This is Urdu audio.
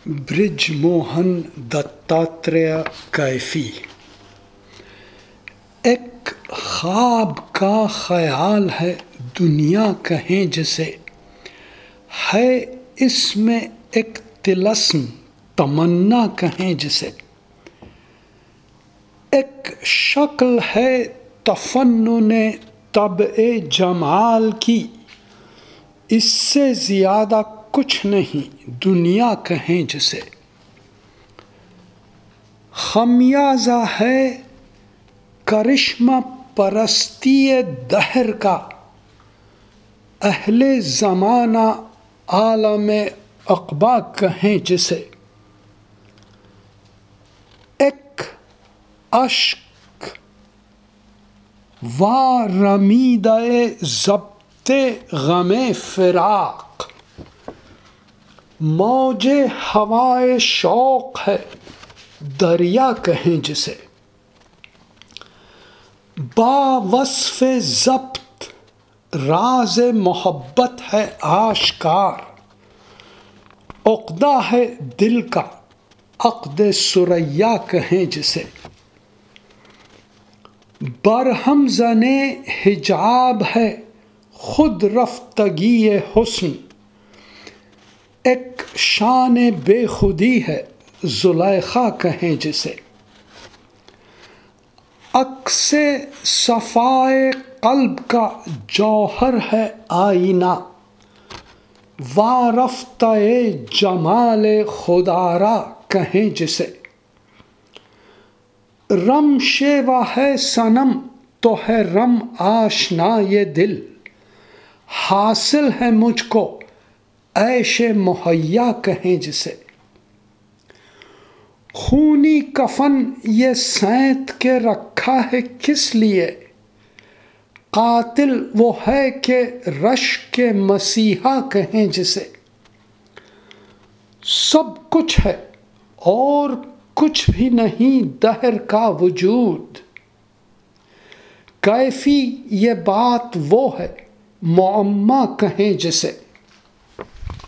برج موہن دتاتریہ کیفی۔ ایک خواب کا خیال ہے دنیا کہیں جسے، ہے اس میں ایک طلسم تمنا کہیں جسے، ایک شکل ہے تفنن طبع جمال کی، اس سے زیادہ کچھ نہیں دنیا کہیں جسے، خمیازہ ہے کرشمہ پرستی دہر کا، اہل زمانہ عالم عقبہ کہیں جسے، ایک اشک وارمیدہ ضبط غم فراق، موج ہوائے شوق ہے دریا کہیں جسے، با وصف ضبط راز محبت ہے آشکار، عقدہ ہے دل کا عقد ثریا کہیں جسے، برہم زن حجاب ہے خود رفتگی حسن، ایک شان بے خودی ہے زلیخا کہیں جسے، عکس صفائے قلب کا جوہر ہے آئینہ، وارفتہ جمال خودآرا کہیں جسے، رم شیوا ہے صنم تو ہے رم آشنا یہ دل، حاصل ہے مجھ کو عیش مہیا کہیں جسے، خونی کفن یہ سینت کے رکھا ہے کس لیے، قاتل وہ ہے کہ رشک مسیحا کہیں جسے، سب کچھ ہے اور کچھ بھی نہیں دہر کا وجود، کیفی یہ بات وہ ہے معما کہیں جسے۔